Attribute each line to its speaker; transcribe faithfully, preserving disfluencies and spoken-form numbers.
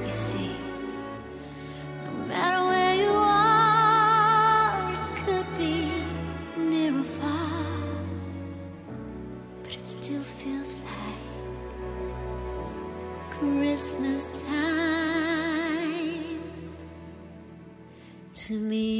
Speaker 1: see, no matter where you are, it could be near or far, but it still feels like Christmas time to me.